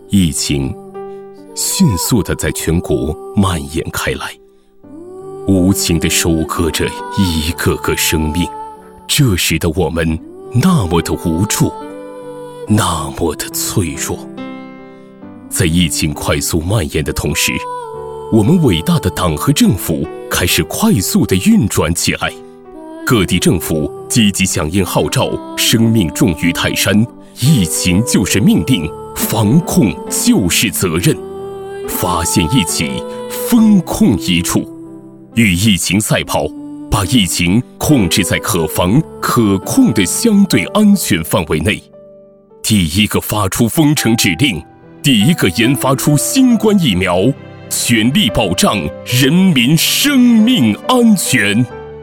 疫情迅速地在全国蔓延开来，无情地收割着一个个生命。这时的我们那么的无助，那么的脆弱。在疫情快速蔓延的同时，我们伟大的党和政府开始快速地运转起来。各地政府积极响应号召，生命重于泰山，疫情就是命令，防控就是责任。发现一起，风控一处，与疫情赛跑，把疫情控制在可防可控的相对安全范围内。第一个发出封城指令，第一个研发出新冠疫苗，全力保障人民生命安全。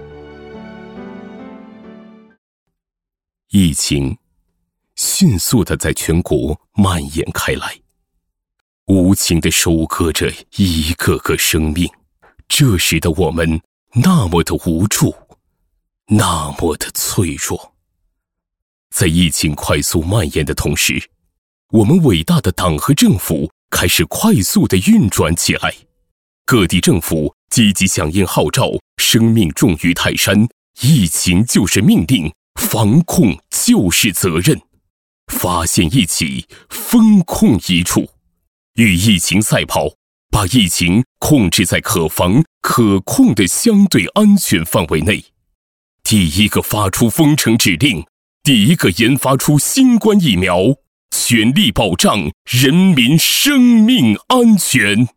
疫情迅速地在全国蔓延开来，无情地收割着一个个生命。这时的我们那么的无助，那么的脆弱。在疫情快速蔓延的同时，我们伟大的党和政府开始快速地运转起来。各地政府积极响应号召，生命重于泰山，疫情就是命令，防控就是责任。发现一起，风控一处，与疫情赛跑，把疫情控制在可防可控的相对安全范围内。第一个发出封城指令，第一个研发出新冠疫苗，全力保障人民生命安全。